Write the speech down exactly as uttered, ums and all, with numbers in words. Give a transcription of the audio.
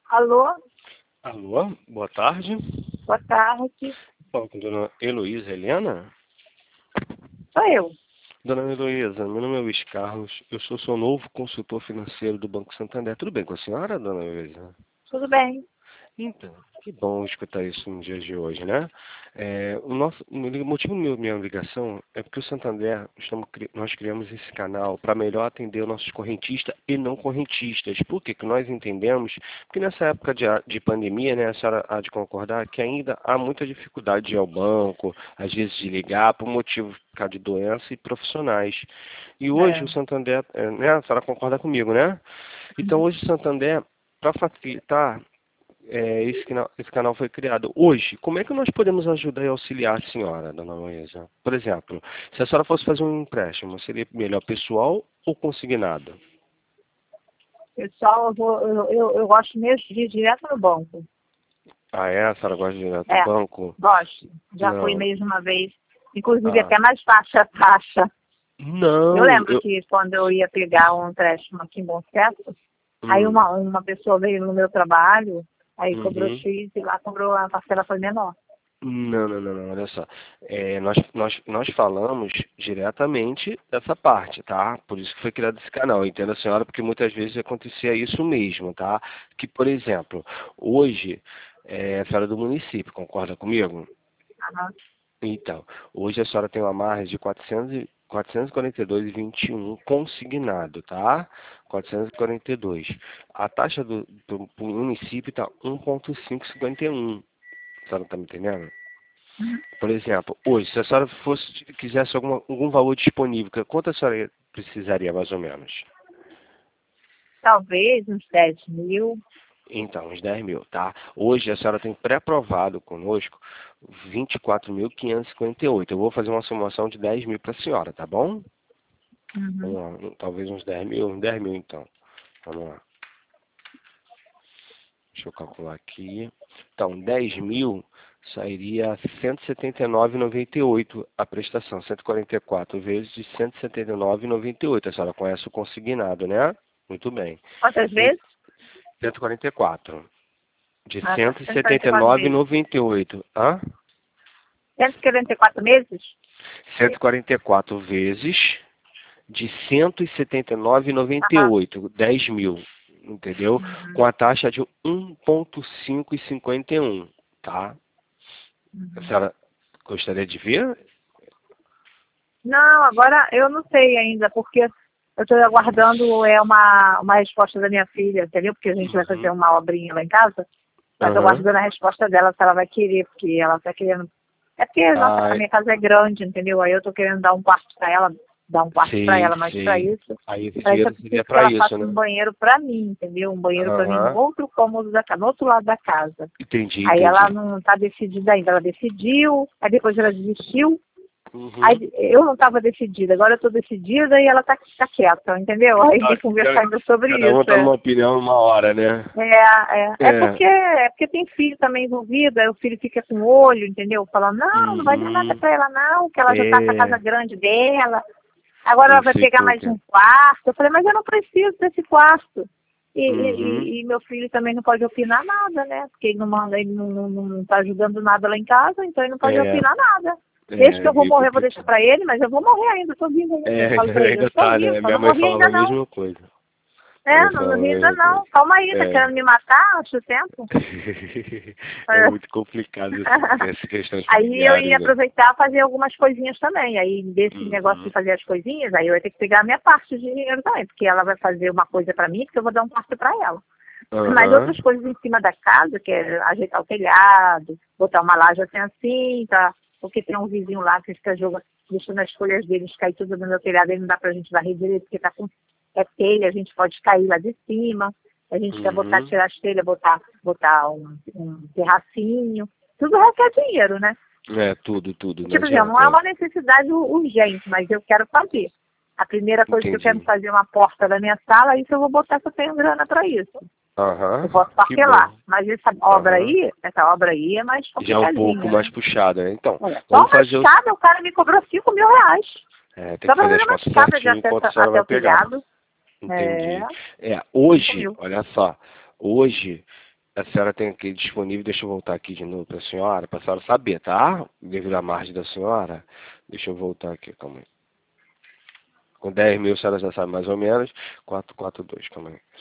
Alô, Alô, boa tarde. boa tarde. Falo com a dona Heloísa Helena. Sou eu. Dona Heloísa, meu nome é Luiz Carlos, eu sou seu novo consultor financeiro do Banco Santander. Tudo bem com a senhora, dona Heloísa? Tudo bem? Então, que bom escutar isso no dia de hoje, né? É, o nosso, o motivo da minha ligação é porque o Santander, estamos, cri- nós criamos esse canal para melhor atender os nossos correntistas e não correntistas. Por quê? Que nós entendemos que nessa época de, a- de pandemia, né, a senhora há de concordar que ainda há muita dificuldade de ir ao banco, às vezes de ligar por motivos por causa de doença e profissionais. E hoje É. o Santander, é, né, a senhora concorda comigo, né? Então hoje o Santander, para facilitar é, esse, canal, esse canal foi criado. Hoje, como é que nós podemos ajudar e auxiliar a senhora, dona Luísa? Por exemplo, se a senhora fosse fazer um empréstimo, seria melhor pessoal ou consignado? Pessoal, eu, vou, eu, eu, eu gosto mesmo de ir direto no banco. Ah, é? A senhora gosta de ir direto do É, banco? gosto. Já fui Não. mesmo uma vez. Inclusive, Ah. até mais fácil a taxa. Eu Não, lembro eu... que quando eu ia pegar um empréstimo aqui em Bom Sucesso, aí Hum. uma, uma pessoa veio no meu trabalho, aí cobrou Uhum. X e lá cobrou, a parcela foi menor. Não, não, não, não, olha só. É, nós, nós, nós falamos diretamente dessa parte, tá? Por isso que foi criado esse canal. Eu entendo a senhora, porque muitas vezes acontecia isso mesmo, tá? Que, por exemplo, hoje é a senhora do município, concorda comigo? Aham. Então, hoje a senhora tem uma margem de quatrocentos e- quatrocentos e quarenta e dois vírgula vinte e um consignado, tá? quatrocentos e quarenta e dois. A taxa do, do, do município está um vírgula quinhentos e cinquenta e um. A senhora está me entendendo? Uhum. Por exemplo, hoje, se a senhora fosse, quisesse alguma, algum valor disponível, quanto a senhora precisaria mais ou menos? Talvez uns dez mil. Então, uns dez mil, tá? Hoje a senhora tem pré-aprovado conosco vinte e quatro mil quinhentos e cinquenta e oito. Eu vou fazer uma simulação de dez mil para a senhora, tá bom? Uhum. Vamos lá, talvez uns dez mil, uns dez mil então. Vamos lá. Deixa eu calcular aqui. Então, dez mil sairia cento e setenta e nove vírgula noventa e oito a prestação. cento e quarenta e quatro vezes de cento e setenta e nove vírgula noventa e oito. A senhora conhece o consignado, né? Muito bem. Quantas E vezes? cento e quarenta e quatro. De Ah, tá. cento e setenta e cento e quarenta e quatro nove vírgula meses. noventa e oito. Hã? cento e quarenta e quatro meses? cento e quarenta e quatro vezes de cento e setenta e nove vírgula noventa e Aham. oito. dez mil. Entendeu? Com Uhum. a taxa de um vírgula quinhentos e cinquenta e um. Tá? A Uhum. senhora gostaria de ver? Não, agora eu não sei ainda, porque eu estou aguardando é uma, uma resposta da minha filha, entendeu? Porque a gente vai fazer Uhum. uma obrinha lá em casa, mas estou Aham. aguardando a resposta dela, se ela vai querer, porque ela está querendo. É porque a, nossa, Ah, a minha casa é grande, entendeu? Aí eu estou querendo dar um quarto para ela, dar um quarto para sei, ela, mas para sei. isso, Aí esse para isso eu dinheiro seria preciso que para ela isso, faça um né? banheiro para mim, entendeu? Um banheiro para mim no Aham. outro cômodo da casa, no outro lado da casa. Entendi, Aí ela entendi. não está decidida ainda, ela decidiu, aí depois ela desistiu. Uhum. Aí eu não estava decidida, agora eu estou decidida e ela tá, tá quieta, entendeu? Aí Tá, tem que conversar cada, ainda sobre cada um isso. tá É, numa opinião uma hora, né? é, é, é É. porque, é porque tem filho também envolvido, aí o filho fica com o olho, entendeu? Falando, não, não vai dar nada Uhum. para ela não, que ela já tá com a casa É. grande dela, agora ela Eu vai sei pegar como mais que é. um quarto. Eu falei, mas eu não preciso desse quarto. E, e, Uhum. e- e meu filho também não pode opinar nada, né? Porque ele não manda, ele não, não, não tá ajudando nada lá em casa, então ele não pode É. opinar nada. Desde que É eu vou meio morrer, eu vou deixar complicado. pra ele, mas eu vou morrer ainda, eu tô viva ainda. É, Eu falo pra ele, eu ainda estou tá, viva, né? eu Minha não mãe morri falava ainda a não. mesma coisa. Minha É, mãe não falava a morri ainda mesma não. coisa. Calma aí, tá É. querendo me matar antes do tempo? É É. muito complicado esse- essas questões Aí eu familiares, ia né? aproveitar e fazer algumas coisinhas também. Aí desse negócio de Uhum. fazer as coisinhas, aí eu ia ter que pegar a minha parte de dinheiro também, porque ela vai fazer uma coisa pra mim, porque eu vou dar um quarto pra ela. Mas Aham. outras coisas em cima da casa, que é ajeitar o telhado, botar uma laje assim assim, tá? Porque tem um vizinho lá que fica jogando, deixando as folhas deles cair tudo no meu telhado, aí não dá pra gente varrer direito, porque tá com é telha, a gente pode cair lá de cima. A gente quer botar, Uhum. tirar as telhas, botar, botar um, um terracinho. Tudo requer dinheiro, né? É, tudo, tudo, não Tipo assim, não adianta. é É. uma necessidade urgente, mas eu quero fazer. A primeira coisa que eu quero Entendi. fazer é uma porta da minha sala, isso eu vou botar que eu tenho grana para isso. Aham. Eu posso Que bom. parcelar, mas essa obra Aham. aí, essa obra aí é mais Já é um pouco complicadinha, mais né? puxado, né? Então, É, só vamos uma fazer o... escada, o cara me cobrou cinco mil reais. É, tem Só que para fazer fazer as uma contas escada de certinho acesso enquanto a senhora até vai o pegar. telhado. É, Entendi. É, cinco hoje, mil. olha só, hoje a senhora tem aqui disponível, deixa eu voltar aqui de novo para a senhora, para a senhora saber, tá? Devido à margem da senhora, deixa eu voltar aqui, calma aí. Com dez mil a senhora já sabe mais ou menos, quatrocentos e quarenta e dois, calma aí.